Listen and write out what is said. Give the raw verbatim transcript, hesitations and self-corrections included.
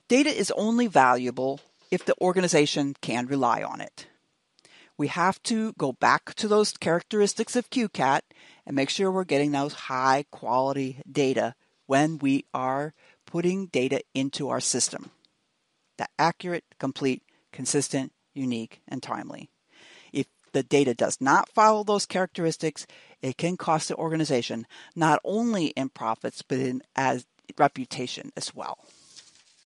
Data is only valuable if the organization can rely on it. We have to go back to those characteristics of Q CAT and make sure we're getting those high quality data when we are putting data into our system. That accurate, complete, consistent, unique, and timely. If the data does not follow those characteristics, it can cost the organization not only in profits, but in as reputation as well.